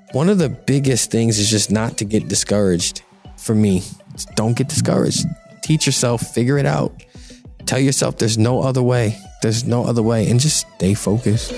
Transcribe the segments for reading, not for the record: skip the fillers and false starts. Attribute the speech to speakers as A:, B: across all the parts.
A: one of the biggest things is just not to get discouraged. For me, just don't get discouraged. Teach yourself, figure it out. Tell yourself there's no other way. There's no other way, and just stay focused.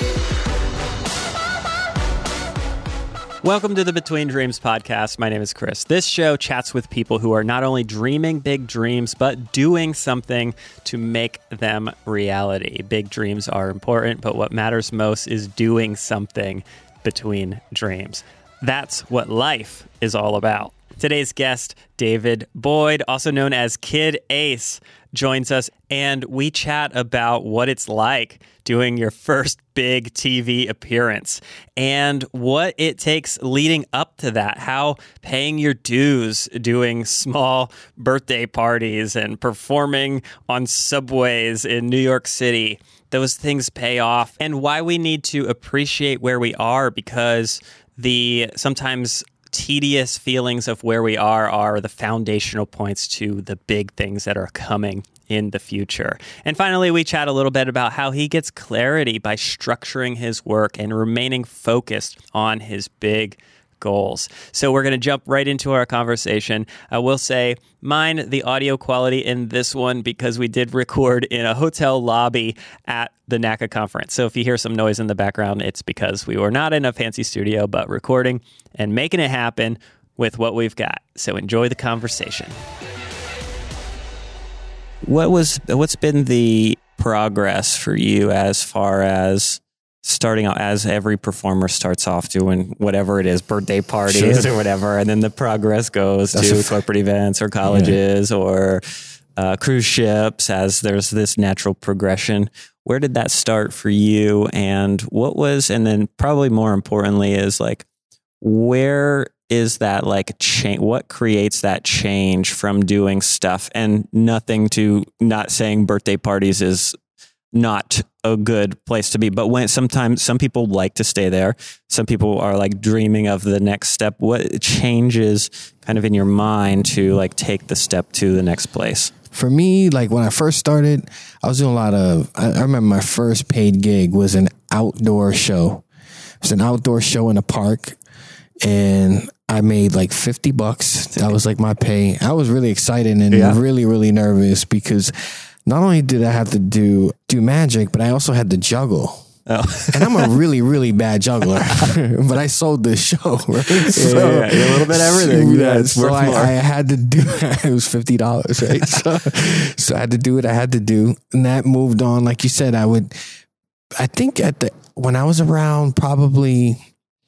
B: Welcome to the Between Dreams podcast. My name is Chris. This show chats with people who are not only dreaming big dreams, but doing something to make them reality. Big dreams are important, but what matters most is doing something between dreams. That's what life is all about. Today's guest, David Boyd, also known as Kid Ace, joins us, and we chat about what it's like doing your first big TV appearance and what it takes leading up to that, how paying your dues, doing small birthday parties and performing on subways in New York City, those things pay off, and why we need to appreciate where we are, because the sometimes tedious feelings of where we are the foundational points to the big things that are coming in the future. And finally, we chat a little bit about how he gets clarity by structuring his work and remaining focused on his big goals. So we're going to jump right into our conversation. I will say, mind the audio quality in this one because we did record in a hotel lobby at the NACA conference. So if you hear some noise in the background, it's because we were not in a fancy studio, but recording and making it happen with what we've got. So enjoy the conversation. What's been the progress for you as far as starting out, as every performer starts off doing whatever it is, birthday parties or whatever, and then the progress goes to corporate events or colleges or cruise ships, as there's this natural progression. Where did that start for you? And then probably more importantly is like, where is that like change? What creates that change from doing stuff and not saying birthday parties is not a good place to be, but when sometimes some people like to stay there, some people are like dreaming of the next step. What changes kind of in your mind to like take the step to the next place?
A: For me, like when I first started, I was doing I remember my first paid gig was an outdoor show. It was an outdoor show in a park, and I made like $50. That was like my pay. I was really excited and really, really nervous because not only did I have to do magic, but I also had to juggle. Oh. And I'm a really, really bad juggler, but I sold this show, right? So,
B: a little bit of everything.
A: Yeah, so I had to do it. Was $50, right? So I had to do what I had to do. And that moved on. Like you said, I think when I was around probably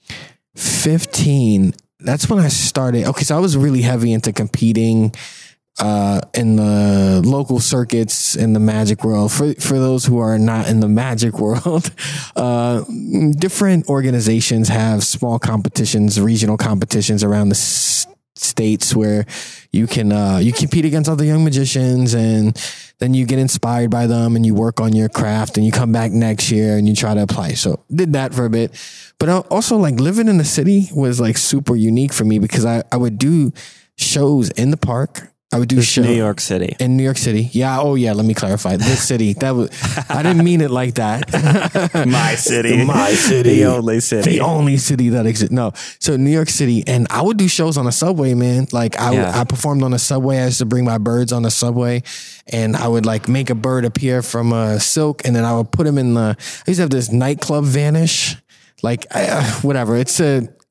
A: 15, that's when I started. Okay, so I was really heavy into competing in the local circuits in the magic world. For those who are not in the magic world, different organizations have small competitions, regional competitions around the states where you compete against other young magicians, and then you get inspired by them and you work on your craft and you come back next year and you try to apply. So did that for a bit, but also like living in the city was like super unique for me because I would do shows in the park. I would do shows
B: New York City.
A: In New York City. Yeah. Oh yeah. Let me clarify. This city. I didn't mean it like that.
B: My city.
A: My city.
B: The only city.
A: The only city that exists. No. So New York City. And I would do shows on the subway, man. Like I performed on the subway. I used to bring my birds on the subway, and I would like make a bird appear from a silk, and then I would put him in I used to have this nightclub vanish. Like whatever. It's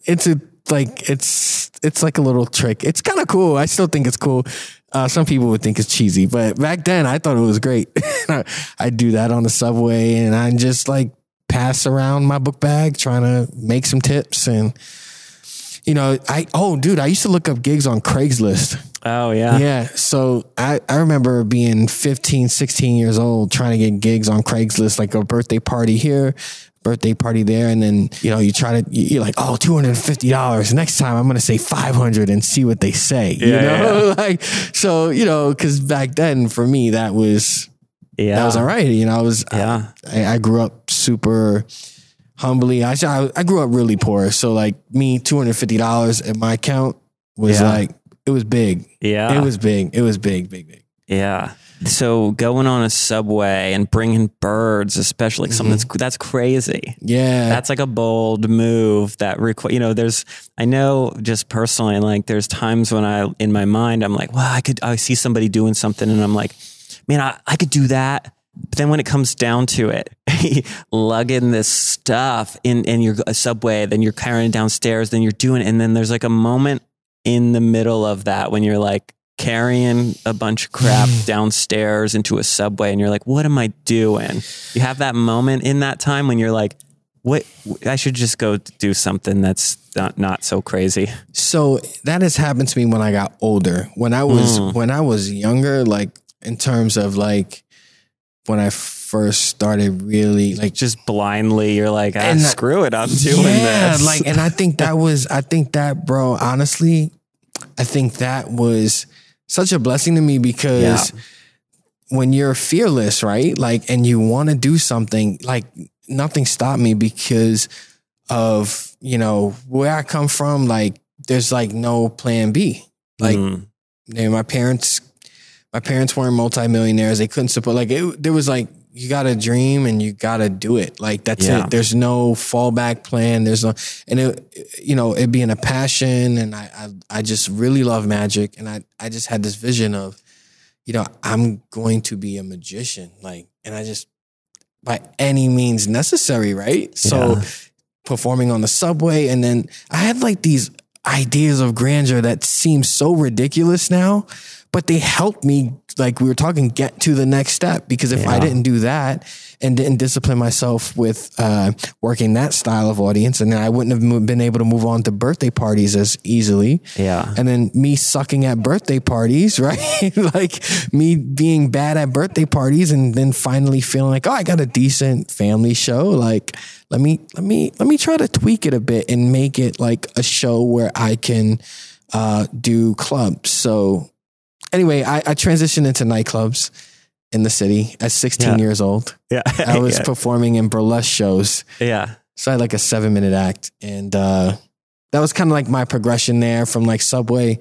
A: like a little trick. It's kind of cool. I still think it's cool. Some people would think it's cheesy, but back then I thought it was great. I do that on the subway, and I just like pass around my book bag trying to make some tips. And I used to look up gigs on Craigslist.
B: Oh yeah.
A: Yeah. So I remember being 15, 16 years old trying to get gigs on Craigslist, like a birthday party here, birthday party there. And then, you're like, oh, $250. Next time I'm going to say $500 and see what they say, like, so, cause back then for me, that was all right. I grew up super humbly. I grew up really poor. So like me, $250 in my account was like, it was big. Yeah. It was big. Big.
B: Yeah. So going on a subway and bringing birds, especially something that's crazy.
A: Yeah.
B: That's like a bold move that I know just personally, like there's times when in my mind, I'm like, well, I see somebody doing something and I'm like, man, I could do that. But then when it comes down to it, lugging this stuff in your subway, then you're carrying it downstairs, then you're doing it. And then there's like a moment in the middle of that when you're like carrying a bunch of crap downstairs into a subway and you're like, what am I doing? You have that moment in that time when you're like, what? I should just go do something that's not so crazy.
A: So that has happened to me when I got older. When I was younger, like in terms of like, when I first started really like
B: just blindly, you're like, screw it, I'm doing this.
A: Like, and I think that, bro, honestly, I think that was such a blessing to me because when you're fearless, right? Like, and you want to do something, like nothing stopped me because of, where I come from. Like, there's like no plan B. Like, my parents weren't multimillionaires. They couldn't support, like, there was like, you got to dream and you got to do it. Like, that's it. There's no fallback plan. There's no, and it being a passion. And I just really love magic. And I just had this vision of, I'm going to be a magician. Like, and I just, by any means necessary. Right. So performing on the subway. And then I had like these ideas of grandeur that seem so ridiculous now, but they helped me, like we were talking, get to the next step. Because if I didn't do that and didn't discipline myself with working that style of audience, and then I wouldn't have been able to move on to birthday parties as easily. Yeah. And then me sucking at birthday parties, right? Like me being bad at birthday parties, and then finally feeling like, oh, I got a decent family show. Like, let me try to tweak it a bit and make it like a show where I can do clubs. So anyway, I transitioned into nightclubs in the city at 16 years old. Yeah. I was performing in burlesque shows. Yeah. So I had like a 7-minute act. And that was kind of like my progression there from like subway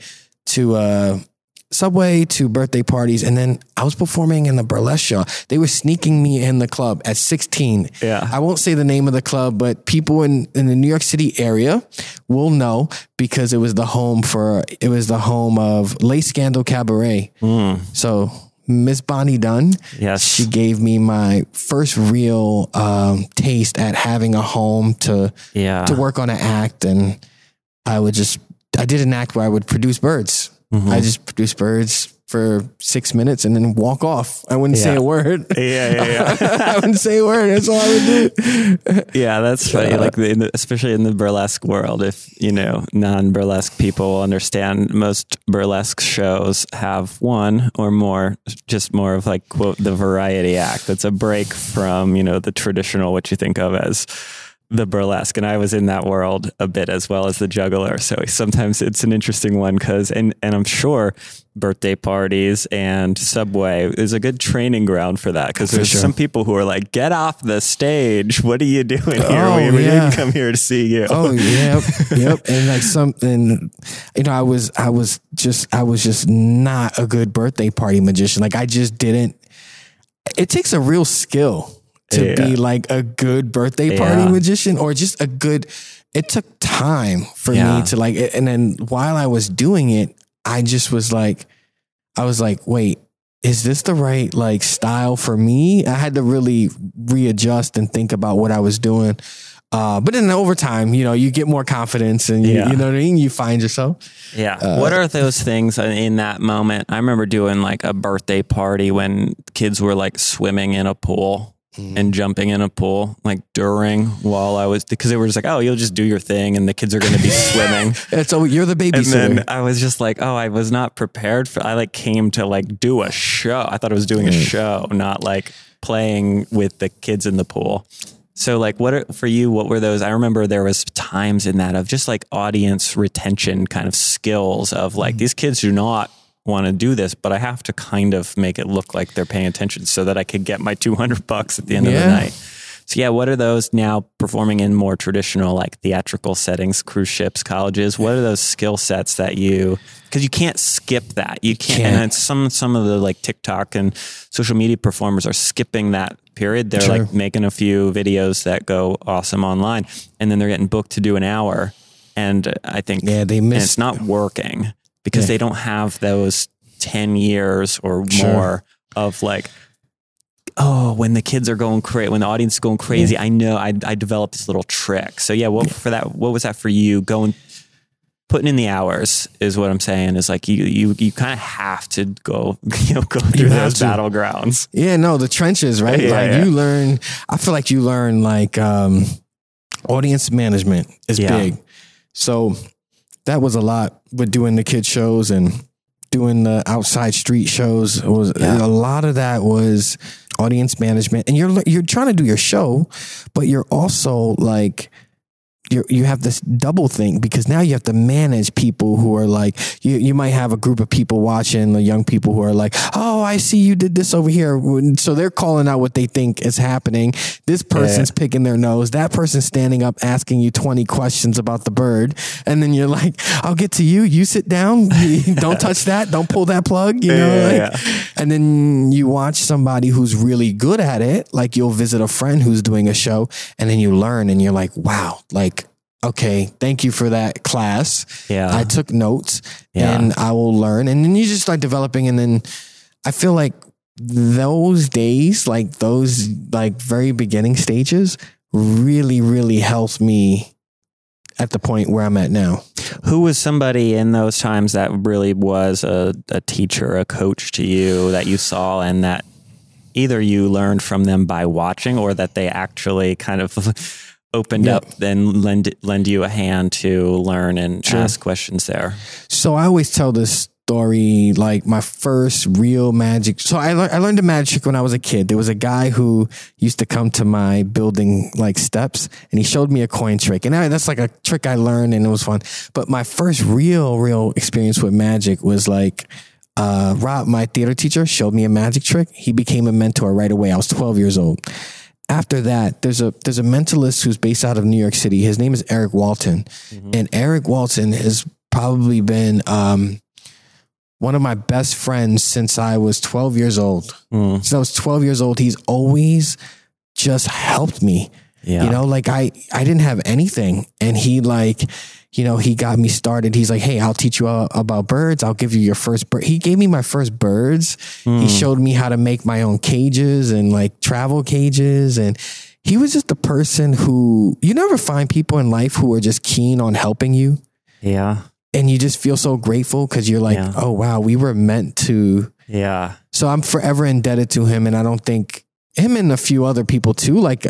A: to birthday parties. And then I was performing in the burlesque show. They were sneaking me in the club at 16. Yeah. I won't say the name of the club, but people in the New York City area will know because it was the home of Les Scandal Cabaret. So Miss Bonnie Dunn, she gave me my first real taste at having a home to work on an act. And I did an act where I would produce birds. I just produced birds for 6 minutes and then walk off. I wouldn't say a word. I wouldn't say a word. That's all I would do.
B: Yeah, that's funny. Like especially in the burlesque world, if non-burlesque people understand, most burlesque shows have one or more, just more of like, quote, the variety act. That's a break from the traditional, what you think of as the burlesque. And I was in that world a bit as well as the juggler. So sometimes it's an interesting one and I'm sure birthday parties and subway is a good training ground for that. Cause there's some people who are like, get off the stage. What are you doing here? We didn't come here to see you.
A: Oh, yep. And like something, I was just not a good birthday party magician. Like I just didn't, it takes a real skill to be like a good birthday party magician, or just it took time for me to like, and then while I was doing it, I was like, wait, is this the right like style for me? I had to really readjust and think about what I was doing. But then over time, you get more confidence and you know what I mean? You find yourself.
B: Yeah. What are those things in that moment? I remember doing like a birthday party when kids were like swimming in a pool. And jumping in a pool, like while I was, because they were just like, oh, you'll just do your thing and the kids are going to be swimming.
A: So you're the babysitter.
B: And then I was just like, oh, I was not prepared I like came to like do a show. I thought I was doing a show, not like playing with the kids in the pool. So like for you, what were those? I remember there was times in that of just like audience retention kind of skills of like, these kids do not want to do this, but I have to kind of make it look like they're paying attention so that I could get my $200 at the end of the night. So yeah, what are those now performing in more traditional like theatrical settings, cruise ships, colleges? What are those skill sets that because you can't skip that. You can't. And it's some of the like TikTok and social media performers are skipping that period. They're like making a few videos that go awesome online, and then they're getting booked to do an hour. And I think
A: they miss.
B: And it's not working because they don't have those 10 years or more of like, when the kids are going crazy, when the audience is going crazy, I know I developed this little trick. So what was that for you? Putting in the hours is what I'm saying, is like you kind of have to go through those battlegrounds.
A: Yeah, no, the trenches, right? You learn, I feel like you learn like audience management is big. So that was a lot with doing the kid shows and doing the outside street shows. A lot of that was audience management, and you're trying to do your show, but you're also like, you have this double thing, because now you have to manage people who are like, you might have a group of people watching, the young people who are like, oh, I see you did this over here. So they're calling out what they think is happening. This person's picking their nose. That person's standing up asking you 20 questions about the bird. And then you're like, I'll get to you. You sit down. Don't touch that. Don't pull that plug. And then you watch somebody who's really good at it. Like you'll visit a friend who's doing a show, and then you learn and you're like, wow, like, okay, thank you for that class. Yeah. I took notes and I will learn. And then you just start developing. And then I feel like those days, like those like very beginning stages really, really helped me at the point where I'm at now.
B: Who was somebody in those times that really was a teacher, a coach to you that you saw, and that either you learned from them by watching, or that they actually kind of opened up, then lend you a hand to learn and ask questions there?
A: So I always tell this story, like my first real magic. So I learned a magic when I was a kid. There was a guy who used to come to my building like steps, and he showed me a coin trick. And that's like a trick I learned, and it was fun. But my first real experience with magic was like, Rob, my theater teacher, showed me a magic trick. He became a mentor right away. I was 12 years old. After that, there's a mentalist who's based out of New York City. His name is Eric Walton. Mm-hmm. And Eric Walton has probably been one of my best friends since I was 12 years old. Since I was 12 years old, he's always just helped me. Yeah. You know, like I didn't have anything. And he like, you know, he got me started. He's like, hey, I'll teach you about birds. I'll give you your first bird. He gave me my first birds. He showed me how to make my own cages and like travel cages. And he was just a person who, you never find people in life who are just keen on helping you.
B: Yeah.
A: And you just feel so grateful because you're like, oh, wow, we were meant to.
B: Yeah.
A: So I'm forever indebted to him. And I don't think him and a few other people too, like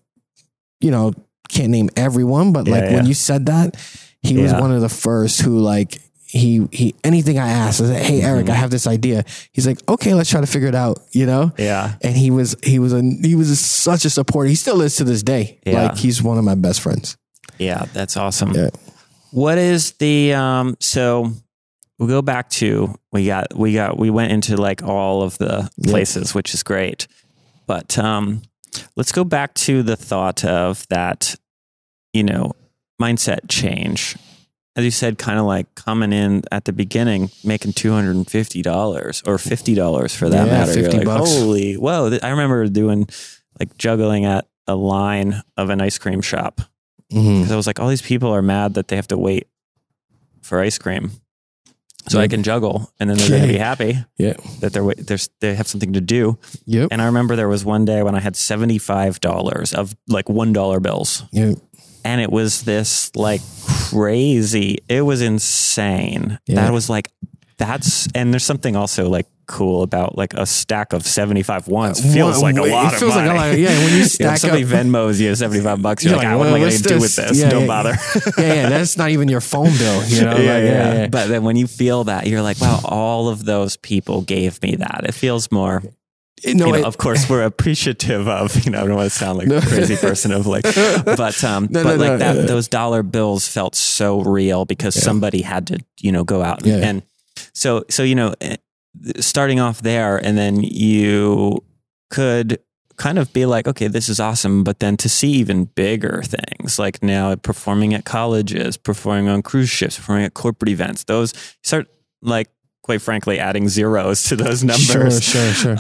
A: can't name everyone, but when you said that, he was one of the first who like, he anything I asked, I said, hey, Eric, I have this idea. He's like, okay, let's try to figure it out, you know? Yeah. And he was such a supporter. He still is to this day. Yeah. Like he's one of my best friends.
B: Yeah. That's awesome. Yeah. What is the, so we'll go back to, we went into like all of the places, which is great, but, let's go back to the thought of that, mindset change. As you said, kind of like coming in at the beginning, making $250 or $50 for that matter. $50. You're like, holy, whoa. I remember doing like juggling at a line of an ice cream shop. Because I was like, all these people are mad that they have to wait for ice cream. So I can juggle, and then they're going to be happy that they have something to do. Yep. And I remember there was one day when I had $75 of like $1 bills. Yep. And it was this like crazy, it was insane. Yeah. That was like, and there's something also like cool about like a stack of 75 ones. Feels like a lot of money. Like a lot. Yeah, when you stack somebody Venmos you $75, you're like, what am I going to do with this? Don't bother.
A: That's not even your phone bill, you know?
B: But then when you feel that, you're like, wow, all of those people gave me that. It feels more. Of course, we're appreciative of, I don't want to sound like a crazy person of like, those dollar bills felt so real because somebody had to, go out. And so, starting off there, and then you could kind of be like, okay, this is awesome. But then to see even bigger things, like now performing at colleges, performing on cruise ships, performing at corporate events, those start like, quite frankly, adding zeros to those numbers.
A: Sure.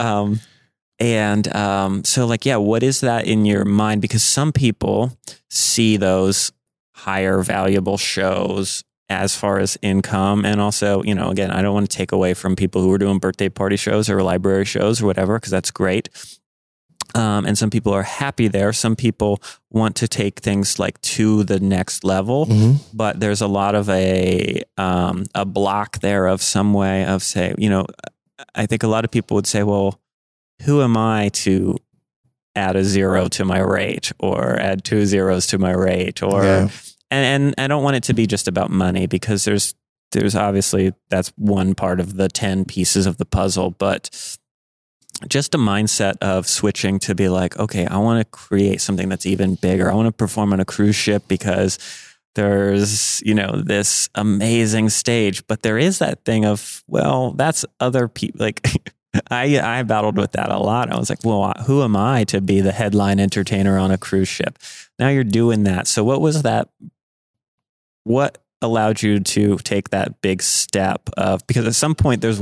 B: So like, yeah, what is that in your mind? Because some people see those higher valuable shows as far as income. And also, you know, again, I don't want to take away from people who are doing birthday party shows or library shows or whatever, because that's great. And some people are happy there. Some people want to take things like to the next level, but there's a lot of a block there of some way of say, you know, I think a lot of people would say, well, who am I to add a zero to my rate or add 2 zeros to my rate or, and I don't want it to be just about money, because there's obviously that's one part of the 10 pieces of the puzzle, but just a mindset of switching to be like, okay, I want to create something that's even bigger. I want to perform on a cruise ship because there's, you know, this amazing stage, but there is that thing of, well, that's other people. Like I battled with that a lot. I was like, well, who am I to be the headline entertainer on a cruise ship? Now you're doing that. So what was that? What allowed you to take that big step of, because at some point there's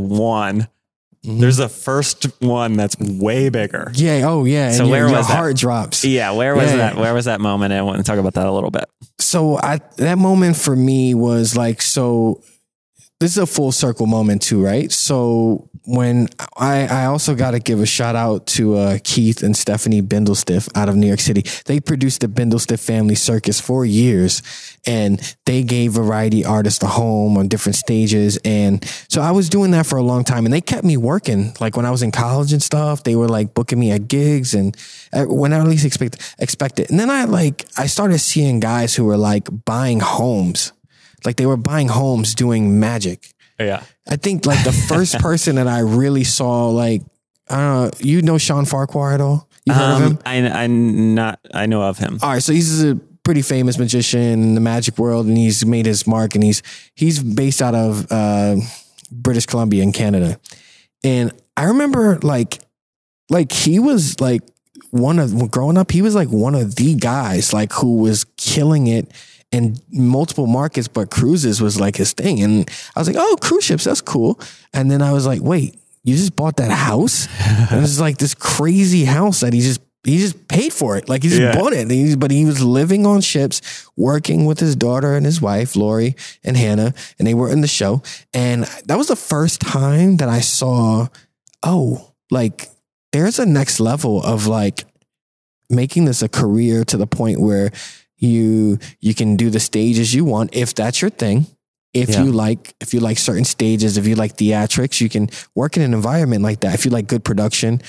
B: there's the first one that's way bigger.
A: Yeah. Oh, yeah.
B: So
A: and
B: where
A: your
B: was
A: heart
B: that?
A: drops.
B: Yeah. Where was that? Where was that moment? I want to talk about that a little bit.
A: So that moment for me was like, so this is a full circle moment too, right? So when I also got to give a shout out to Keith and Stephanie Bindlestiff out of New York City. They produced the Bindlestiff Family Circus for years, and they gave variety artists a home on different stages. And so I was doing that for a long time, and they kept me working. Like when I was in college and stuff, they were like booking me at gigs and when I at least expect it. And then I started seeing guys who were like buying homes. Like they were buying homes doing magic.
B: Yeah.
A: I think like the first person that I really saw, like, I don't know, you know Sean Farquhar at all? You heard of him?
B: I know of him.
A: All right. So he's a pretty famous magician in the magic world, and he's made his mark, and he's based out of British Columbia in Canada. And I remember like he was like growing up, he was like one of the guys like who was killing it in multiple markets, but cruises was like his thing. And I was like, oh, cruise ships, that's cool. And then I was like, wait, you just bought that house? It was like this crazy house that he just paid for it. Like he just bought it. But he was living on ships, working with his daughter and his wife, Lori and Hannah, and they were in the show. And that was the first time that I saw, oh, like there's a next level of like making this a career to the point where you can do the stages you want if that's your thing. If you like certain stages, if you like theatrics, you can work in an environment like that. If you like good production,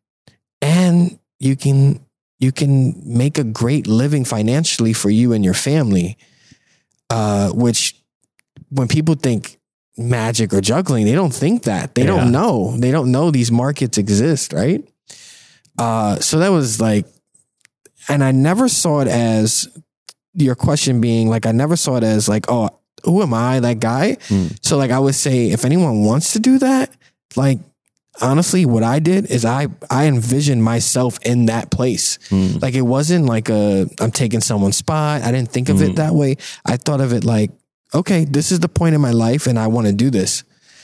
A: and you can make a great living financially for you and your family. Which when people think magic or juggling, they don't think that. They don't know. They don't know these markets exist, right? So that was like, and I never saw it as, your question being like, I never saw it as like, oh, who am I, that guy? So like I would say, if anyone wants to do that, like honestly, what I did is I envisioned myself in that place. Like it wasn't like I'm taking someone's spot. I didn't think of it that way. I thought of it like, okay, this is the point in my life and I want to do this.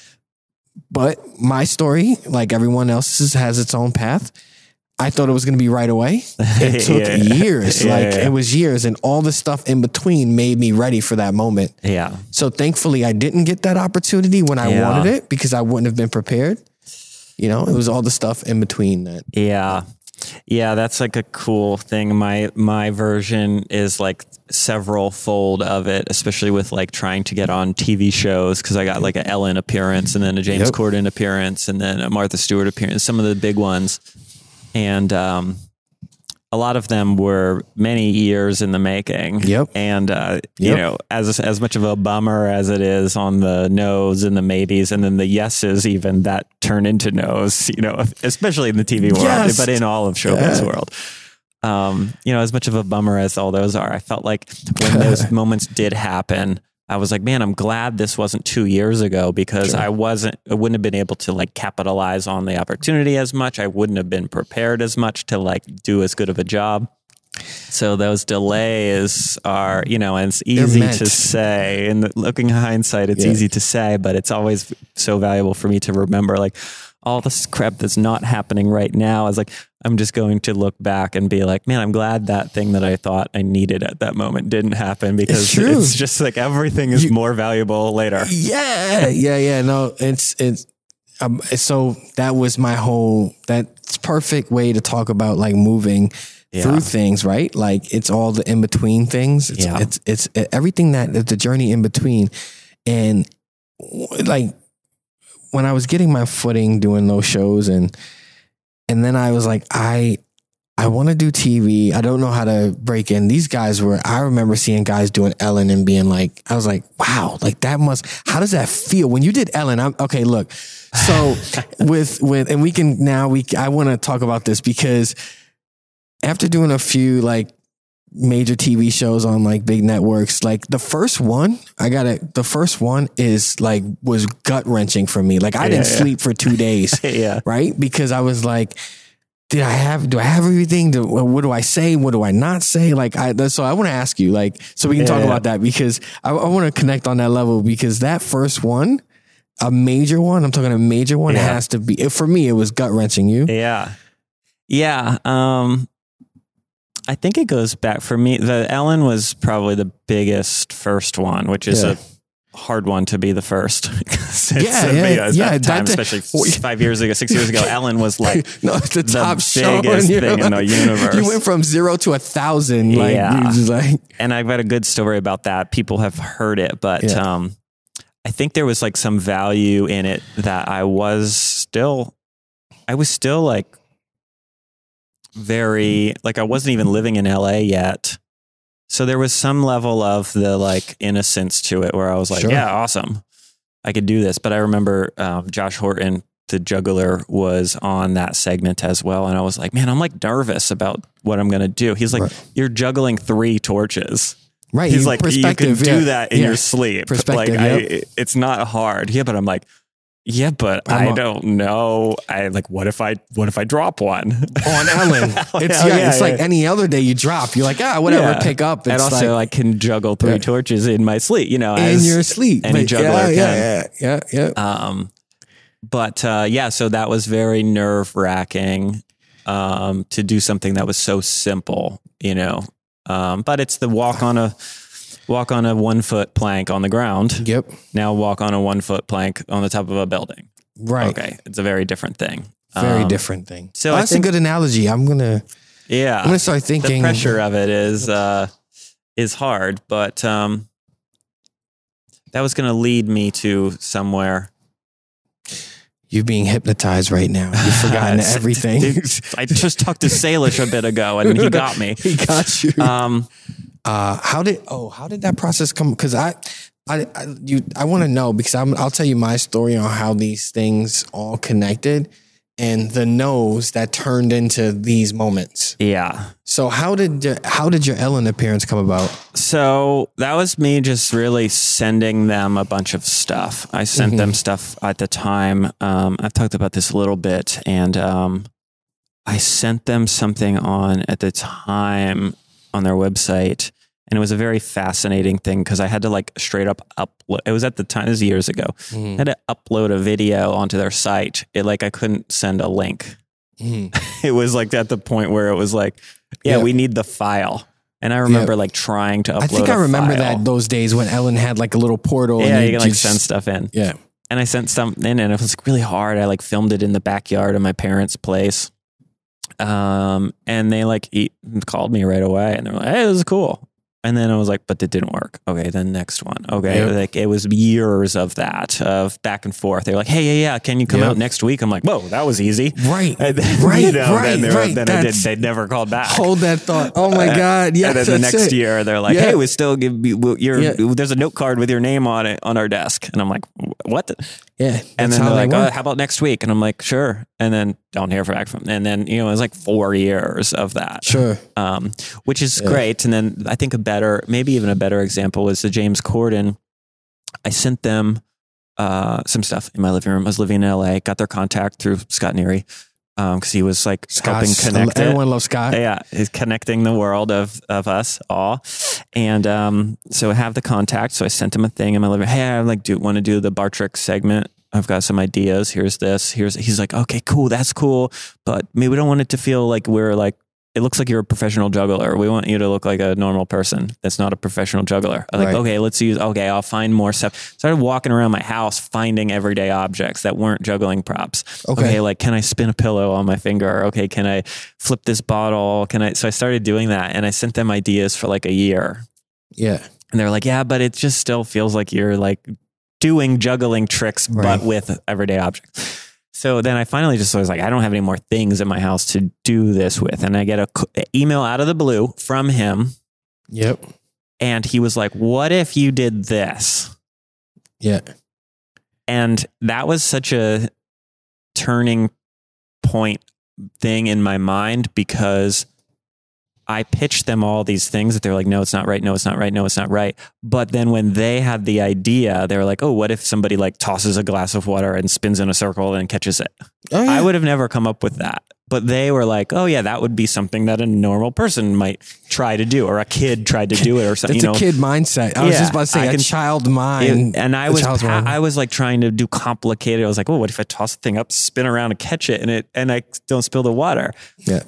A: But my story, like everyone else's, has its own path. I thought it was going to be right away. It took years. It was years, and all the stuff in between made me ready for that moment. Yeah. So thankfully I didn't get that opportunity when I wanted it, because I wouldn't have been prepared. You know, it was all the stuff in between that.
B: Yeah. Yeah. That's like a cool thing. My version is like several fold of it, especially with like trying to get on TV shows. Cause I got like an Ellen appearance, and then a James Corden appearance, and then a Martha Stewart appearance, some of the big ones. And a lot of them were many years in the making. And, you know, as much of a bummer as it is on the no's and the maybes, and then the yeses even, that turn into no's, you know, especially in the TV world, but in all of showbiz world. You know, as much of a bummer as all those are, I felt like when those moments did happen, I was like, man, I'm glad this wasn't 2 years ago, because
A: Sure.
B: I wouldn't have been able to like capitalize on the opportunity as much. I wouldn't have been prepared as much to like do as good of a job. So those delays are, and it's easy to say. In looking hindsight, it's easy to say, but it's always so valuable for me to remember, like, all this crap that's not happening right now is like, I'm just going to look back and be like, man, I'm glad that thing that I thought I needed at that moment didn't happen, because it's just like everything is more valuable later.
A: Yeah. No, it's so that was that's perfect way to talk about like moving through things, right? Like it's all the in between things. It's everything the journey in between. And like when I was getting my footing doing those shows, and then I was like, I want to do TV. I don't know how to break in. These guys I remember seeing guys doing Ellen and being like, I was like, wow, like how does that feel when you did Ellen? Okay, look. So and I want to talk about this, because after doing a few like major TV shows on like big networks, like the first one was gut wrenching for me. Like I didn't sleep for 2 days. Right. Because I was like, do I have everything? What do I say? What do I not say? Like so I want to ask you, like, so we can talk about that, because I want to connect on that level, because that first one, a major one, I'm talking a major one, has to be, for me, it was gut wrenching. You?
B: Yeah. I think it goes back for me. The Ellen was probably the biggest first one, which is a hard one to be the first. Especially 5 years ago, 6 years ago, Ellen was like
A: the top show,
B: biggest thing in the universe.
A: You went from 0 to 1,000. Like, you just like,
B: and I've got a good story about that. People have heard it, but I think there was like some value in it that I was still like very, like I wasn't even living in LA yet. So there was some level of the like innocence to it where I was like, yeah, awesome, I could do this. But I remember Josh Horton, the juggler, was on that segment as well. And I was like, man, I'm like nervous about what I'm going to do. He's like, you're juggling 3 torches.
A: Right.
B: He's like, you can do that in your sleep.
A: Perspective,
B: like it's not hard. Yeah, but I'm like, yeah, but I don't know. I like, what if I drop one
A: on Ellen? It's like any other day you drop. You're like, whatever, pick up. It's
B: and also, I can juggle 3 torches in my sleep.
A: In your sleep,
B: any juggler can.
A: Yeah.
B: But so that was very nerve wracking to do something that was so simple, But it's the walk on a 1 foot plank on the ground.
A: Yep.
B: Now walk on a 1 foot plank on the top of a building.
A: Right.
B: Okay. It's a very different thing.
A: Very different thing.
B: So
A: that's a good analogy. I'm going to start thinking.
B: The pressure of it is hard, but that was going to lead me to somewhere.
A: You're being hypnotized right now. You've forgotten everything.
B: I just talked to Salish a bit ago, and he got me.
A: He got you. How did that process come? Because I want to know, because I'll tell you my story on how these things all connected and the no's that turned into these moments.
B: Yeah.
A: So how did your Ellen appearance come about?
B: So that was me just really sending them a bunch of stuff. I sent them stuff at the time. I've talked about this a little bit, and I sent them something at the time on their website, and it was a very fascinating thing because I had to like straight up upload. It was at the time, this is years ago. I had to upload a video onto their site. I couldn't send a link. It was like at the point where it was like, we need the file. And I remember like trying to upload. I think I
A: remember that those days when Ellen had like a little portal.
B: Yeah, you can like send stuff in.
A: Yeah.
B: And I sent something in, and it was really hard. I like filmed it in the backyard of my parents' place. And they called me right away, and they were like, "Hey, this is cool." And then I was like, but it didn't work. Okay, then next one. Okay. Like it was years of that, of back and forth. They were like, hey, yeah, can you come out next week? I'm like, whoa, that was easy.
A: Right.
B: Then they never called back.
A: Hold that thought. Oh my God. Yeah.
B: And then the next year they're like, hey, we still give you there's a note card with your name on it on our desk. And I'm like, what?
A: Yeah.
B: And then they're like, oh, how about next week? And I'm like, sure. And then don't hear back from them. And then, it was like 4 years of that.
A: Sure.
B: Which is great. And then I think maybe even a better example is the James Corden I sent them some stuff in my living room. I was living in LA, got their contact through Scott Neary because he was like helping connect it.
A: Everyone loves Scott.
B: Yeah, he's connecting the world of us all. And so I have the contact. So I sent him a thing in my living room. Hey, I want to do the Bartrick segment. I've got some ideas. Here's this. He's like, okay, cool. That's cool. But maybe we don't want it to feel like we're like, it looks like you're a professional juggler. We want you to look like a normal person that's not a professional juggler. I was like, okay, I'll find more stuff. Started walking around my house, finding everyday objects that weren't juggling props. Okay, like, can I spin a pillow on my finger? Okay, can I flip this bottle? So I started doing that, and I sent them ideas for like a year.
A: Yeah.
B: And they're like, yeah, but it just still feels like you're like doing juggling tricks, but with everyday objects. So then I finally just was like, I don't have any more things in my house to do this with. And I get an email out of the blue from him.
A: Yep.
B: And he was like, what if you did this?
A: Yeah.
B: And that was such a turning point thing in my mind because I pitched them all these things that they're like, no, it's not right. No, it's not right. No, it's not right. But then when they had the idea, they were like, oh, what if somebody like tosses a glass of water and spins in a circle and catches it? Oh, yeah. I would have never come up with that. But they were like, oh yeah, that would be something that a normal person might try to do, or a kid tried to do it or something.
A: It's a kid mindset. I was just about to say a child mind.
B: And I was like trying to do complicated. I was like, oh, what if I toss the thing up, spin around and catch it and I don't spill the water?
A: Yeah.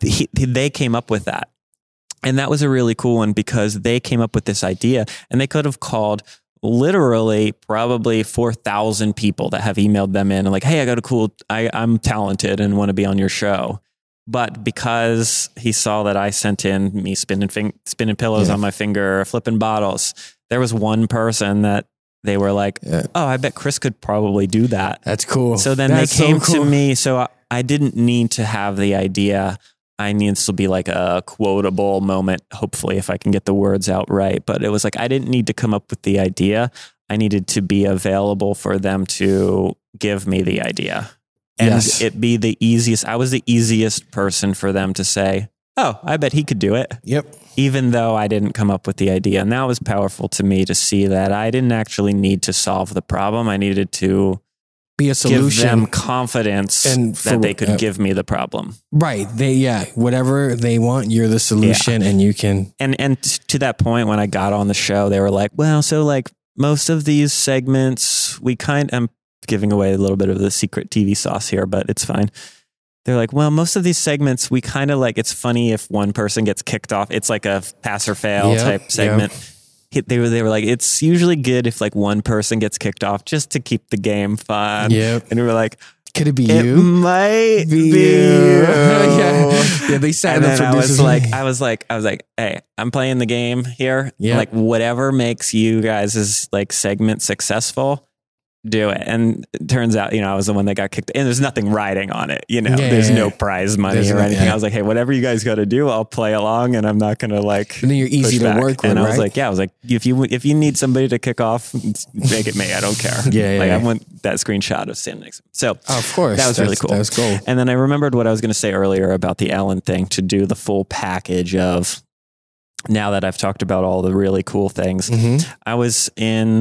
B: They came up with that. And that was a really cool one because they came up with this idea and they could have called literally probably 4,000 people that have emailed them in and like, hey, I'm talented and want to be on your show. But because he saw that I sent in me spinning pillows on my finger, flipping bottles, there was one person that they were like, oh, I bet Chris could probably do that.
A: That's cool.
B: So then they came to me. So I didn't need to have the idea. I need this to be like a quotable moment, hopefully, if I can get the words out right. But it was like, I didn't need to come up with the idea. I needed to be available for them to give me the idea. And it be the easiest. I was the easiest person for them to say, oh, I bet he could do it.
A: Yep.
B: Even though I didn't come up with the idea. And that was powerful to me to see that I didn't actually need to solve the problem. I needed to
A: be a solution,
B: give them confidence that they could give me the problem.
A: Right. Whatever they want, you're the solution and you can.
B: And to that point, when I got on the show, they were like, well, so like most of these segments, I'm giving away a little bit of the secret TV sauce here, but it's fine. They're like, well, most of these segments, we kind of like, it's funny if one person gets kicked off. It's like a pass or fail type segment. Yep. They were like, it's usually good if like one person gets kicked off just to keep the game fun.
A: Yep.
B: And we were like,
A: could it be you?
B: It might be you.
A: Yeah, they sat
B: and then I was like, hey, I'm playing the game here. Yep. Like whatever makes you guys' like segment successful, do it. And it turns out, I was the one that got kicked and there's nothing riding on it. There's no prize money or anything. I was like, hey, whatever you guys got to do, I'll play along and I'm not going to like,
A: and then you're easy to work with.
B: And I was like, if you need somebody to kick off, make it me. I don't care. I want that screenshot of standing next to me. So
A: of course,
B: that was really cool.
A: That was cool.
B: And then I remembered what I was going to say earlier about the Ellen thing, to do the full package of, now that I've talked about all the really cool things, I was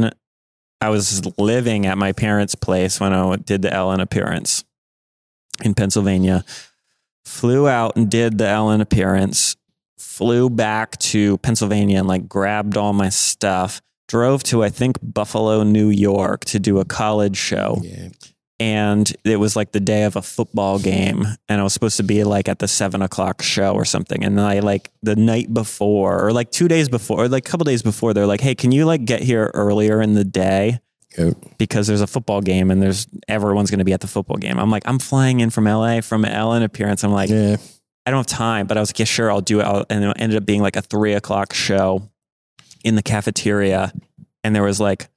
B: living at my parents' place when I did the Ellen appearance in Pennsylvania, flew out and did the Ellen appearance, flew back to Pennsylvania and like grabbed all my stuff, drove to, I think, Buffalo, New York to do a college show. Yeah. And it was like the day of a football game and I was supposed to be like at the 7:00 show or something. And I like the night before or like 2 days before, or like a couple days before, they're like, hey, can you like get here earlier in the day? Because there's a football game and everyone's going to be at the football game. I'm like, I'm flying in from LA from an Ellen appearance. I'm like, I don't have time, but I was like, yeah, sure, I'll do it. And it ended up being like a 3:00 show in the cafeteria. And there was like,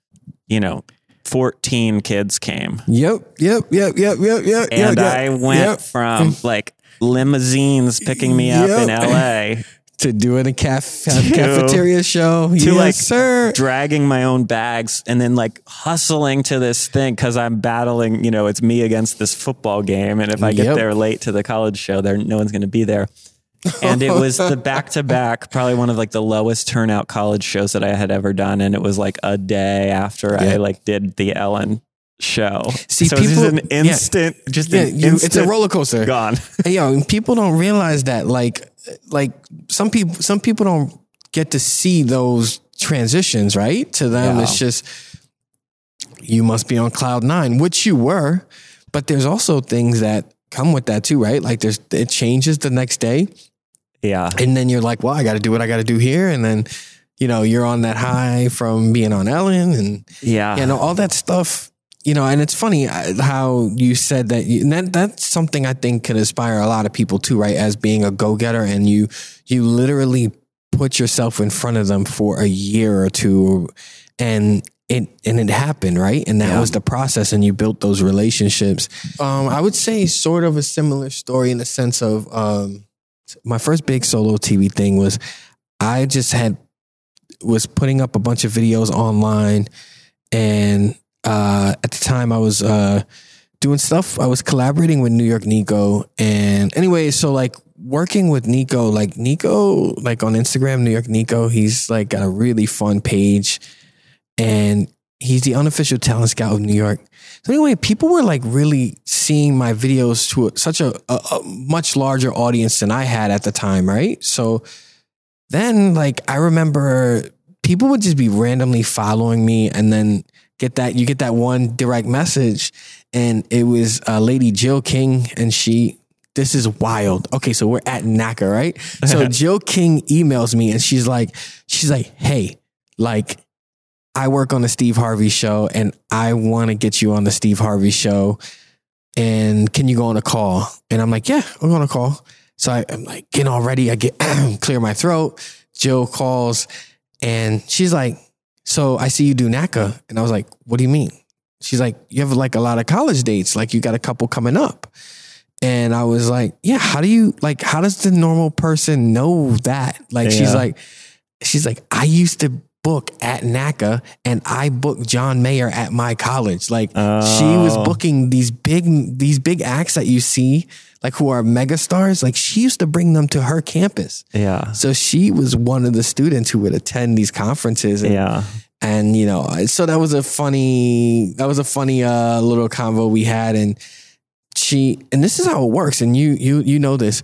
B: 14 kids came.
A: Yep.
B: And I went from like limousines picking me up in LA
A: to do it in cafeteria show.
B: To
A: sir.
B: Dragging my own bags and then like hustling to this thing because I'm battling, it's me against this football game. And if I get there late to the college show, no one's going to be there.
C: And it was the back-to-back, probably one of like the lowest turnout college shows that I had ever done. And it was like a day after I like did the Ellen show.
A: See,
C: so
A: people,
C: it's an instant,
A: it's a roller coaster.
C: Gone.
A: Hey, yo, people don't realize that like some people don't get to see those transitions, right? To them, it's just, you must be on cloud nine, which you were, but there's also things that come with that too, right? Like it changes the next day.
C: Yeah.
A: And then you're like, well, I got to do what I got to do here. And then, you're on that high from being on Ellen and all that stuff, and it's funny how you said that, and that's something I think could inspire a lot of people too, right? As being a go-getter, and you literally put yourself in front of them for a year or two, and it happened, right? And that was the process, and you built those relationships. I would say sort of a similar story in the sense of my first big solo TV thing was I just was putting up a bunch of videos online, and at the time I was doing stuff. I was collaborating with New York Nico, and anyway, so like working with Nico, like on Instagram, New York Nico, he's like got a really fun page. And he's the unofficial talent scout of New York. So anyway, people were like really seeing my videos to such a much larger audience than I had at the time, right? So then like I remember people would just be randomly following me, and then you get that one direct message, and it was lady Jill King, and this is wild. Okay, so we're at NACA, right? So Jill King emails me, and she's like, hey, like, I work on the Steve Harvey show, and I want to get you on the Steve Harvey show. And can you go on a call? And I'm like, yeah, I'll go on a call. So I'm like getting all ready. I get clear my throat. Jill calls, and she's like, so I see you do NACA. And I was like, what do you mean? She's like, you have like a lot of college dates. Like you got a couple coming up. And I was like, yeah, how does the normal person know that? Like, she's like, I used to book at NACA, and I booked John Mayer at my college. Like she was booking these big acts that you see, like who are mega stars. Like she used to bring them to her campus. Yeah. So she was one of the students who would attend these conferences. And, and so that was a funny little convo we had. And this is how it works. And you know this.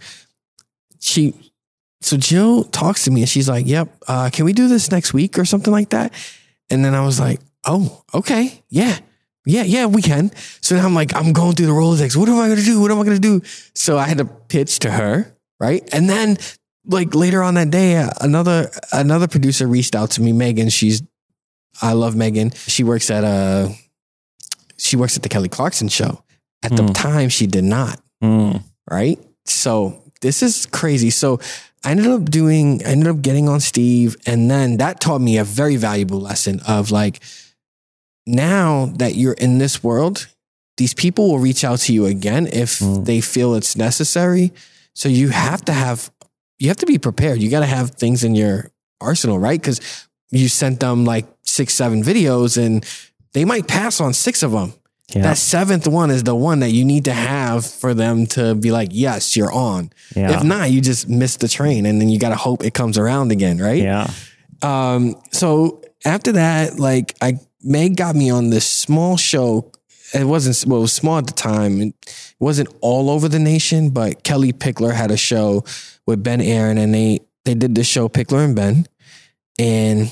A: So Jill talks to me, and she's like, yep, can we do this next week or something like that? And then I was like, oh, okay. Yeah, we can. So now I'm going through the Rolodex. What am I going to do? So I had to pitch to her, right? And then like later on that day, another producer reached out to me, Megan. I love Megan. She works at the Kelly Clarkson show. At the time, she did not, right? So this is crazy. So I ended up getting on Steve, and then that taught me a very valuable lesson of like, now that you're in this world, these people will reach out to you again if they feel it's necessary. So you have to be prepared. You got to have things in your arsenal, right? Because you sent them like 6-7 videos, and they might pass on 6 of them. Yeah. That 7th one is the one that you need to have for them to be like, yes, you're on. Yeah. If not, you just miss the train, and then you got to hope it comes around again. Right. Yeah. So after that, like Meg got me on this small show. It was small at the time. It wasn't all over the nation, but Kelly Pickler had a show with Ben Aaron, and they did the show Pickler and Ben. And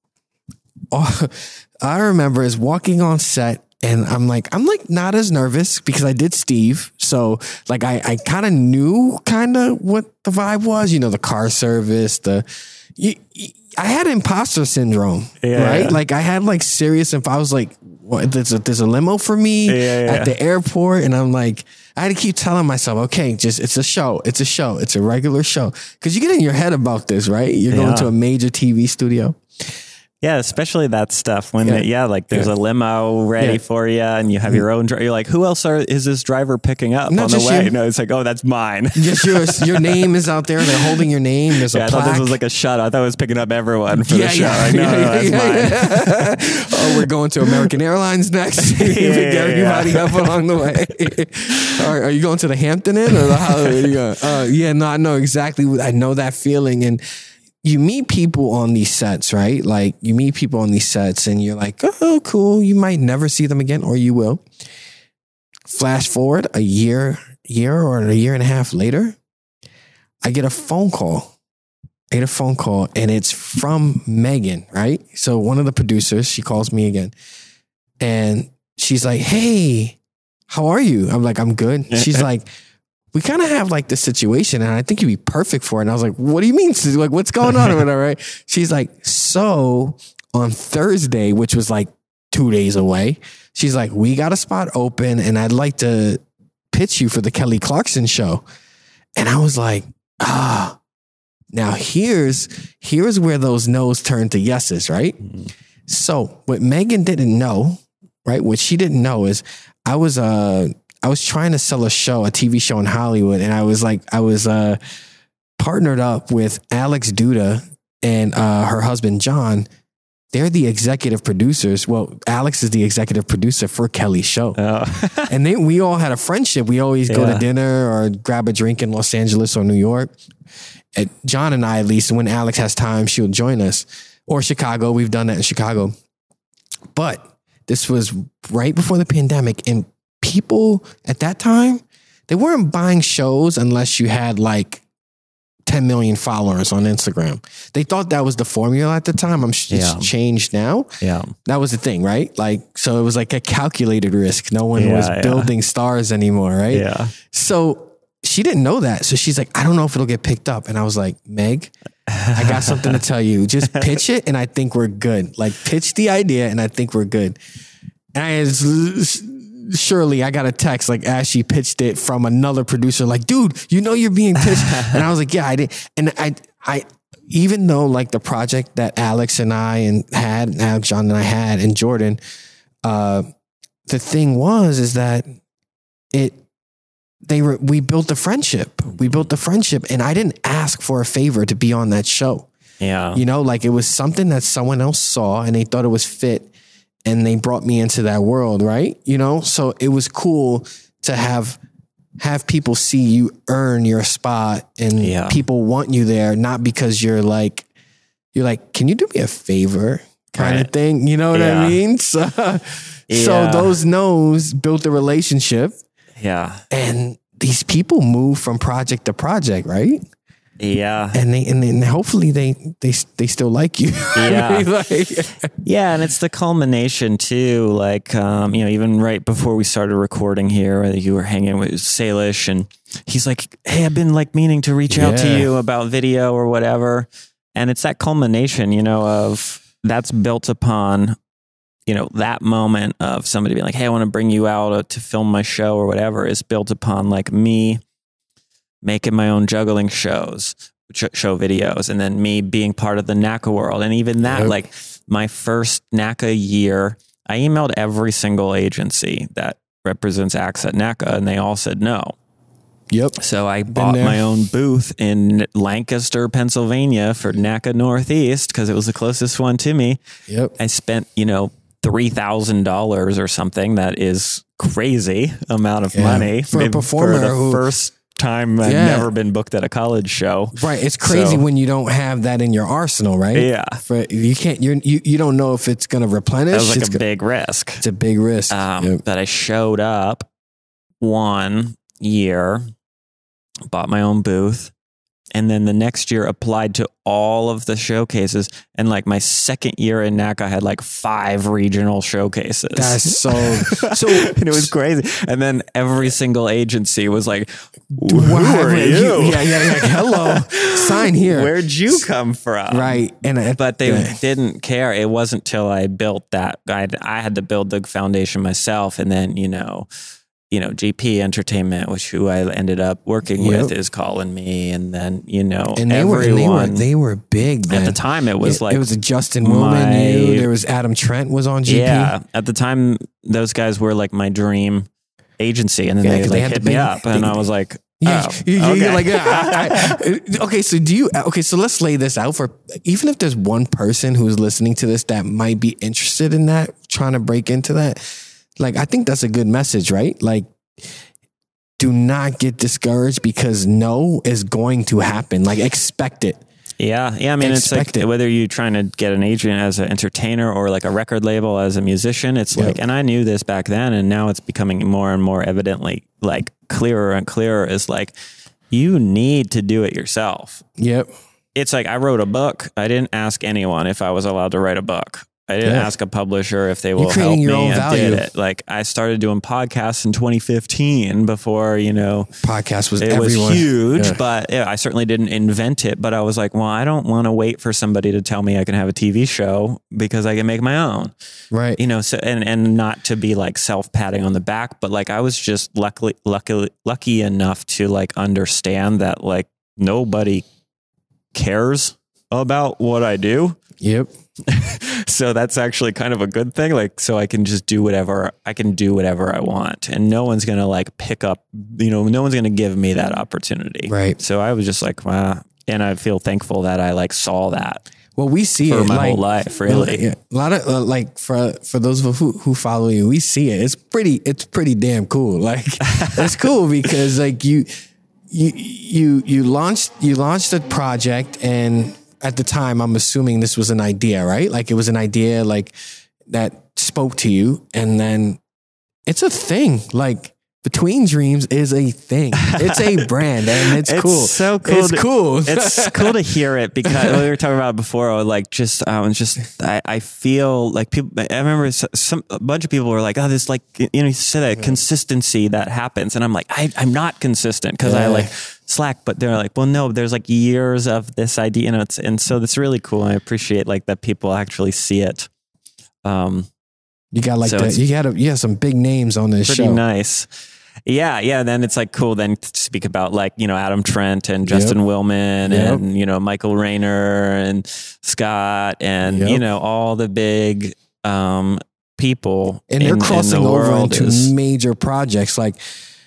A: I remember is walking on set, and I'm like not as nervous because I did Steve. So like I kind of knew what the vibe was, the car service, I had imposter syndrome, right? Yeah. Like I had like serious, if I was like, what, there's a limo for me at the airport. And I'm like, I had to keep telling myself, okay, it's a show. It's a regular show. Cause you get in your head about this, right? You're going to a major TV studio.
C: Yeah, especially that stuff when like there's a limo ready
A: Yeah.
C: for you and you have your own driver. You're like, who else is this driver picking up
A: Not
C: on the
A: just
C: way?
A: you.
C: No, it's like, oh, that's mine.
A: Just your name is out there. They're holding your name. There's
C: Yeah,
A: a
C: I thought
A: plaque.
C: this was like a shuttle. I thought it was picking up everyone for the show.
A: Yeah.
C: Like, no, that's mine.
A: Oh, we're going to American Airlines next. You pick everybody up along the way. Are you going to the Hampton Inn or the Hollywood? You go, no, I know exactly. I know that feeling. And you meet people on these sets, right? Like you meet people on these sets and you're like, oh, cool. You might never see them again, or you will. Flash forward a year or a year and a half later, I get a phone call. And it's from Megan, right? So one of the producers, she calls me again and she's like, hey, how are you? I'm like, I'm good. She's like, we kind of have like this situation and I think you'd be perfect for it. And I was like, what do you mean? She's like, what's going on or whatever, right? She's like, so on Thursday, which was like 2 days away, she's like, we got a spot open and I'd like to pitch you for the Kelly Clarkson show. And I was like, now here's where those no's turn to yeses, right? Mm-hmm. So what Megan didn't know, right? What she didn't know is I was trying to sell a TV show in Hollywood. And I was partnered up with Alex Duda and her husband, John. They're the executive producers. Well, Alex is the executive producer for Kelly's show. Oh. And we all had a friendship. We always go to dinner or grab a drink in Los Angeles or New York. And John and I, at least, when Alex has time, she'll join us. Or Chicago. We've done that in Chicago. But this was right before the pandemic. And people at that time, they weren't buying shows unless you had like 10 million followers on Instagram. They thought that was the formula at the time. It's changed now.
C: Yeah.
A: That was the thing, right? Like, so it was like a calculated risk. No one was building stars anymore, right?
C: Yeah.
A: So she didn't know that. So she's like, I don't know if it'll get picked up. And I was like, Meg, I got something to tell you. Just pitch it and I think we're good. Like pitch the idea and I think we're good. And surely I got a text like as she pitched it from another producer, like, dude, you know you're being pitched. And I was like, yeah, I did. And I even though like the project that Alex and Alex, John and I had, and Jordan, the thing is that we built a friendship. We built the friendship and I didn't ask for a favor to be on that show.
C: Yeah.
A: You know, like it was something that someone else saw and they thought it was fit. And they brought me into that world, right? You know, so it was cool to have people see you earn your spot and people want you there, not because you're like, can you do me a favor kind of thing? You know what I mean? So those no's built a relationship. Yeah. And these people move from project to project, right?
C: Yeah.
A: And hopefully they still like you.
C: Yeah. Yeah. And it's the culmination too. Like, even right before we started recording here, you were hanging with Salish and he's like, hey, I've been like meaning to reach out to you about video or whatever. And it's that culmination, of that's built upon, that moment of somebody being like, hey, I want to bring you out to film my show or whatever is built upon like me making my own juggling show videos, and then me being part of the NACA world. And even that, like my first NACA year, I emailed every single agency that represents acts at NACA and they all said no.
A: Yep.
C: So I bought my own booth in Lancaster, Pennsylvania for NACA Northeast because it was the closest one to me.
A: Yep.
C: I spent, $3,000 or something. That is crazy amount of money
A: for a performer
C: for the first time I've never been booked at a college show.
A: Right. It's crazy when you don't have that in your arsenal, right?
C: Yeah.
A: You can't, you don't know if it's going to replenish.
C: That was like a big risk.
A: It's a big risk.
C: But I showed up 1 year, bought my own booth, and then the next year applied to all of the showcases. And like my second year in NACA, I had like 5 regional showcases.
A: That's so
C: and it was crazy. And then every single agency was like, who are you?
A: Yeah. Like, hello, sign here.
C: Where'd you come from?
A: Right.
C: But they didn't care. It wasn't till I built that. I had to build the foundation myself. And then, GP Entertainment, who I ended up working with, is calling me, and then
A: and they were big then.
C: At the time. It was
A: it was a Justin Willman. There was Adam Trent was on GP.
C: Yeah, at the time, those guys were like my dream agency, and then they hit me up, and I was like, okay. So let's lay this out for, even if there's one person who's listening to this that might be interested in that, trying to break into that. Like, I think that's a good message, right? Like, do not get discouraged because no is going to happen. Like, expect it. Yeah. I mean, it's like whether you're trying to get an agent as an entertainer or like a record label as a musician, it's like, and I knew this back then, and now it's becoming more and more evidently like clearer and clearer, is like, you need to do it yourself.
A: Yep.
C: It's like, I wrote a book. I didn't ask anyone if I was allowed to write a book. I didn't ask a publisher if they will help me. I did it. Like, I started doing podcasts in 2015 before,
A: podcast was
C: huge, but I certainly didn't invent it. But I was like, well, I don't want to wait for somebody to tell me I can have a TV show because I can make my own.
A: Right.
C: So, and not to be like self-patting on the back, but like, I was just lucky enough to like understand that like nobody cares about what I do.
A: Yep.
C: So that's actually kind of a good thing. Like, so I can just do whatever I want, and no one's going to like pick up, no one's going to give me that opportunity.
A: Right.
C: So I was just like, wow. And I feel thankful that I like saw that.
A: Well, we see
C: for
A: it
C: my whole life, really.
A: Yeah. A lot of like for those who follow you, we see it. It's pretty damn cool. Like, it's cool because like you launched a project, and at the time, I'm assuming this was an idea, right? Like, it was an idea like that spoke to you, and then it's a thing. Like, Between Dreams is a thing. It's a brand, and it's cool.
C: So cool.
A: It's cool.
C: It's cool to hear it, because we were talking about it before. I feel like people. I remember a bunch of people were like, "Oh, this like you said that consistency that happens," and I'm like, I'm not consistent because I like slack. But they're like, well, no, there's like years of this idea, and so that's really cool. I appreciate like that people actually see it.
A: You got like you have some big names on this show.
C: Pretty nice. Yeah. Then it's like cool then to speak about like, Adam Trent and Justin Willman and, Michael Rayner and Scott and, all the big people.
A: And they're crossing over into major projects. Like,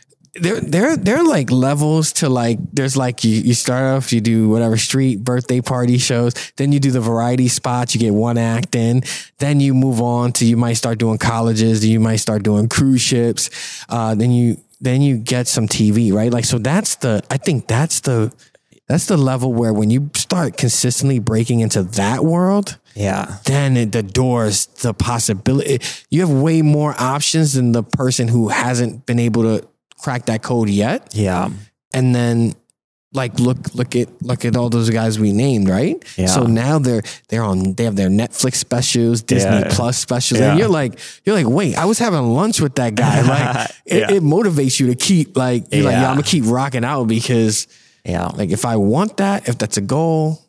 A: they're like levels to like, there's like, you start off, you do whatever street birthday party shows, then you do the variety spots, you get one act in, then you move on to, you might start doing colleges, you might start doing cruise ships, then you get some TV, right? Like, so I think that's the level where when you start consistently breaking into that world, then the doors, the possibility, you have way more options than the person who hasn't been able to crack that code yet.
C: Yeah.
A: And then like look at all those guys we named, right?
C: Yeah.
A: So now they have their Netflix specials, Disney Plus specials. And you're like, wait, I was having lunch with that guy. Like it motivates you to keep like, I'm gonna keep rocking out because like if I want that, if that's a goal,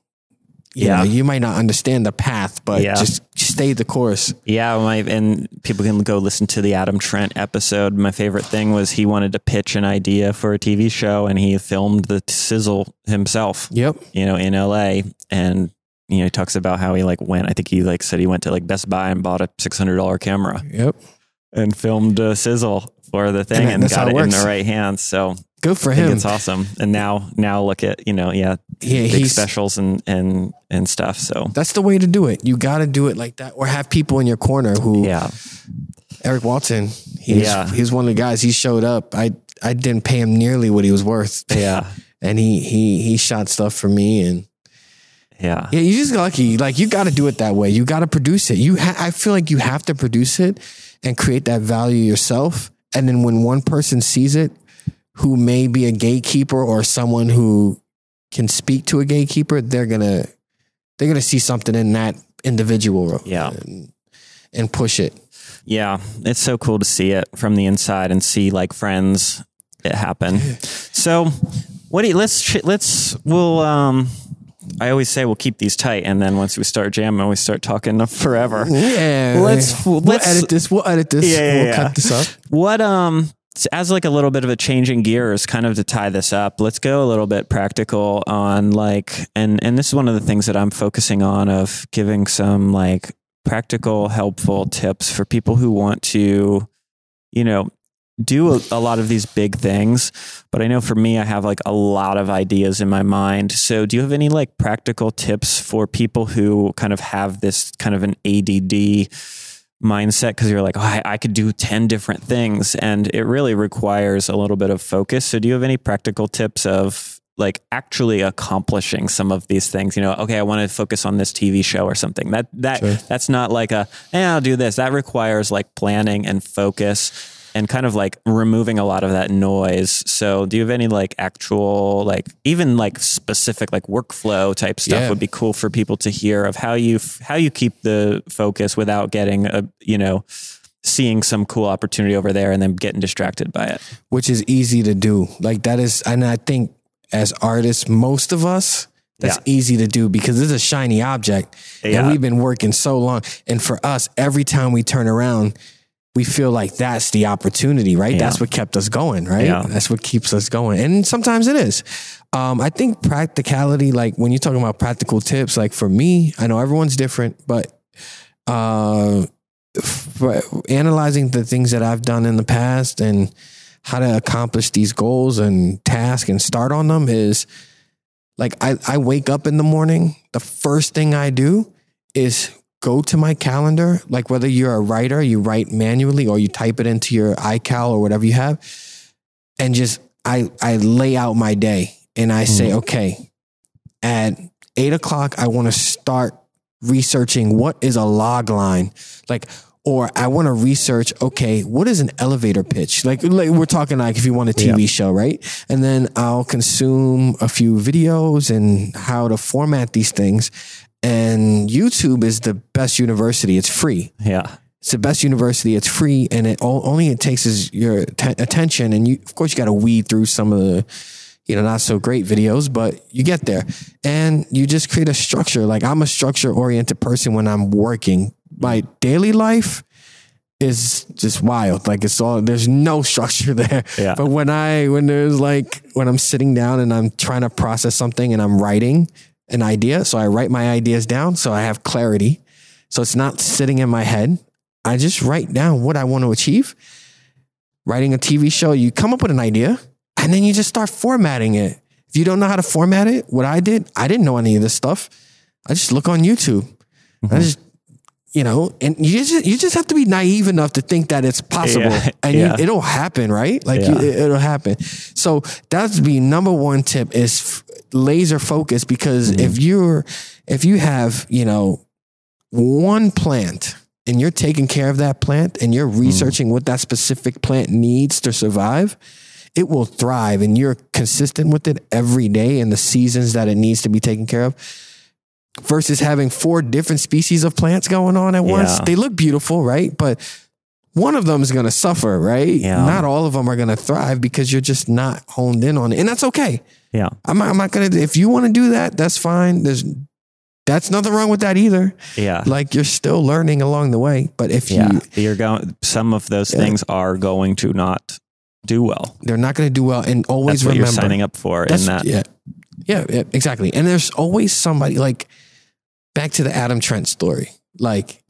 A: you might not understand the path, but just stay the course.
C: Yeah. And people can go listen to the Adam Trent episode. My favorite thing was he wanted to pitch an idea for a TV show, and he filmed the sizzle himself.
A: Yep.
C: In LA. And, he talks about how he like went, I think he like said he went to like Best Buy and bought a $600 camera.
A: Yep.
C: And filmed a sizzle for the thing and got it in the right hands. So
A: good for him.
C: It's awesome. And now look at, big specials and stuff. So
A: that's the way to do it. You got to do it like that, or have people in your corner who, Eric Walton, he's one of the guys, he showed up. I didn't pay him nearly what he was worth.
C: Yeah.
A: And he shot stuff for me, and
C: yeah,
A: you're just lucky. Like, you got to do it that way. You got to produce it. I feel like you have to produce it and create that value yourself. And then when one person sees it, who may be a gatekeeper or someone who can speak to a gatekeeper, they're gonna see something in that individual, and push it.
C: Yeah, it's so cool to see it from the inside and see like friends it happen. So, I always say we'll keep these tight, and then once we start jamming, we start talking forever.
A: Yeah, we'll edit this. We'll cut this up.
C: What as like a little bit of a changing gears, kind of to tie this up, let's go a little bit practical on like, and this is one of the things that I'm focusing on, of giving some like practical, helpful tips for people who want to, you know, do a lot of these big things. But I know for me, I have like a lot of ideas in my mind. So do you have any like practical tips for people who kind of have this kind of an ADD mindset? Because you're like, oh, I could do 10 different things, and it really requires a little bit of focus. So do you have any practical tips of like actually accomplishing some of these things? You know, okay, I want to focus on this TV show or something. That's not like I'll do this. That requires like planning and focus and kind of like removing a lot of that noise. So do you have any like actual, like even like specific like workflow type stuff would be cool for people to hear, of how you keep the focus without getting seeing some cool opportunity over there and then getting distracted by it?
A: Which is easy to do. Like that is, and I think as artists, most of us, that's easy to do because it's a shiny object and we've been working so long. And for us, every time we turn around, we feel like that's the opportunity, right? Yeah. That's what kept us going, right? Yeah. That's what keeps us going. And sometimes it is. I think practicality, like when you're talking about practical tips, like for me, I know everyone's different, but for analyzing the things that I've done in the past and how to accomplish these goals and tasks and start on them is like, I wake up in the morning, the first thing I do is go to my calendar, like whether you're a writer, you write manually or you type it into your iCal or whatever you have. And just, I lay out my day and I say, okay, at 8:00, I want to start researching what is a log line, like, or I want to research, okay, what is an elevator pitch? Like we're talking like if you want a TV show, right? And then I'll consume a few videos and how to format these things. And YouTube is the best university. It's free. Yeah. It's the best university. It's free. And only it takes is your attention. And of course you got to weed through some of the, not so great videos, but you get there and you just create a structure. Like I'm a structure oriented person when I'm working. My daily life is just wild. Like there's no structure there. Yeah. But when I'm sitting down and I'm trying to process something and I'm writing an idea. So I write my ideas down so I have clarity. So it's not sitting in my head. I just write down what I want to achieve. Writing a TV show, you come up with an idea and then you just start formatting it. If you don't know how to format it, what I didn't know any of this stuff. I just look on YouTube. I just, and you just have to be naive enough to think that it's possible and it'll happen, right? Like it'll happen. So that's the number one tip is laser focus, because if you have, one plant and you're taking care of that plant and you're researching what that specific plant needs to survive, it will thrive and you're consistent with it every day in the seasons that it needs to be taken care of. Versus having 4 different species of plants going on at once. They look beautiful, right? But one of them is going to suffer, right? Yeah. Not all of them are going to thrive because you're just not honed in on it. And that's okay. Yeah. I'm not going to, if you want to do that, that's fine. That's nothing wrong with that either. Yeah. Like you're still learning along the way. But if you're going, some of those things are going to not do well. They're not going to do well. And always remember, you're signing up for in that. Yeah, exactly. And there's always somebody, like, back to the Adam Trent story. Like,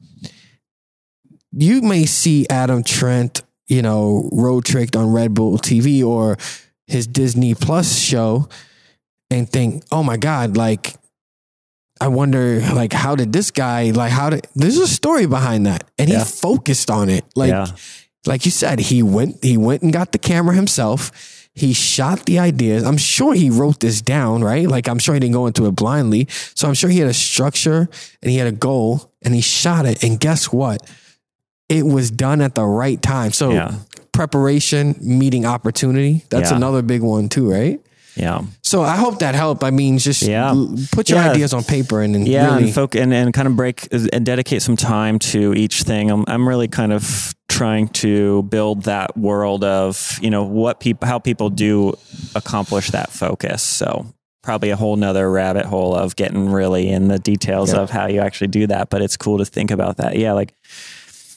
A: you may see Adam Trent, road tricked on Red Bull TV or his Disney Plus show and think, oh my God, like, I wonder, like, how did this guy, like, there's a story behind that. And he focused on it. Like you said, he went and got the camera himself. He shot the ideas. I'm sure he wrote this down, right? Like, I'm sure he didn't go into it blindly. So I'm sure he had a structure and he had a goal and he shot it. And guess what? It was done at the right time. So preparation, meeting opportunity. That's another big one too, right? Yeah. So I hope that helped. I mean, just put your ideas on paper and really and kind of break and dedicate some time to each thing. I'm really kind of trying to build that world of, how people do accomplish that focus. So probably a whole nother rabbit hole of getting really in the details of how you actually do that. But it's cool to think about that. Yeah. Like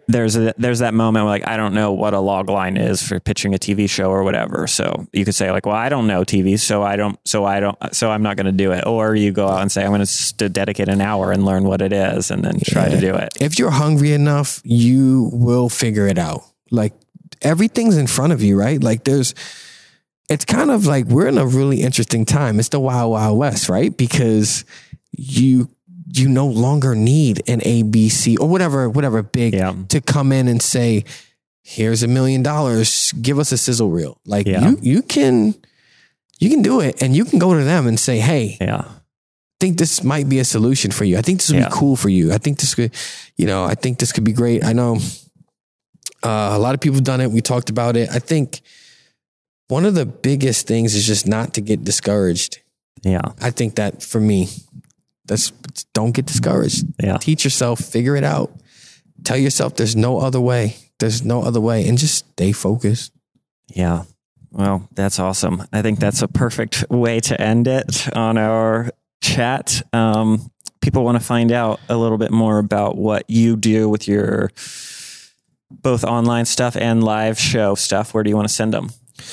C: there's that moment where like, I don't know what a log line is for pitching a TV show or whatever. So you could say like, well, I don't know TV, so I'm not going to do it. Or you go out and say, I'm going to dedicate an hour and learn what it is and then try to do it.
A: If you're hungry enough, you will figure it out. Like everything's in front of you, right? Like it's kind of like we're in a really interesting time. It's the Wild Wild West, right? Because you no longer need an ABC or whatever big to come in and say, here's $1 million, give us a sizzle reel. Like you can do it, and you can go to them and say, hey, I think this might be a solution for you. I think this would be cool for you. I think this could be great. I know a lot of people have done it. We talked about it. I think one of the biggest things is just not to get discouraged.
C: Yeah.
A: I think that for me, don't get discouraged.
C: Yeah.
A: Teach yourself, figure it out. Tell yourself there's no other way. There's no other way, and just stay focused.
C: Yeah. Well, that's awesome. I think that's a perfect way to end it on our chat. People want to find out a little bit more about what you do with your both online stuff and live show stuff. Where do you want to send them?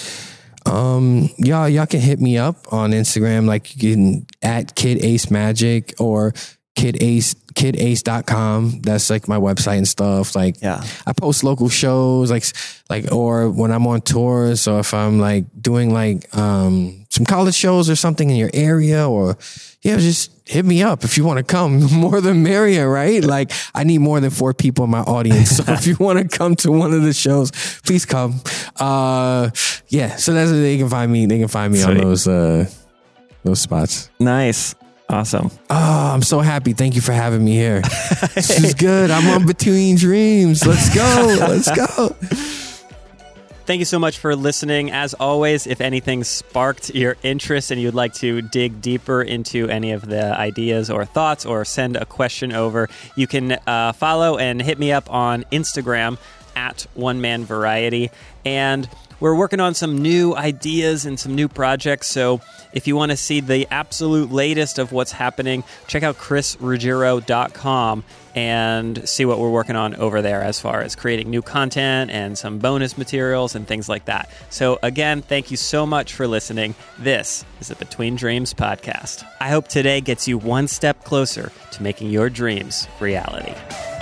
A: Y'all can hit me up on Instagram, like you can at Kid Ace Magic or kidace.com. That's like my website and stuff. Like, I post local shows, like, or when I'm on tour. So if I'm like doing like, some college shows or something in your area, or just hit me up if you want to come. More the merrier, right? Like, I need more than 4 people in my audience. So if you want to come to one of the shows, please come. So that's where they can find me. They can find me Sweet. On those spots.
C: Nice. Awesome.
A: Oh, I'm so happy. Thank you for having me here. This is good. I'm on Between Dreams. Let's go. Let's go.
B: Thank you so much for listening. As always, if anything sparked your interest and you'd like to dig deeper into any of the ideas or thoughts or send a question over, you can follow and hit me up on Instagram at One Man Variety. And we're working on some new ideas and some new projects. So if you want to see the absolute latest of what's happening, check out chrisruggiero.com and see what we're working on over there as far as creating new content and some bonus materials and things like that. So again, thank you so much for listening. This is the Between Dreams podcast. I hope today gets you one step closer to making your dreams reality.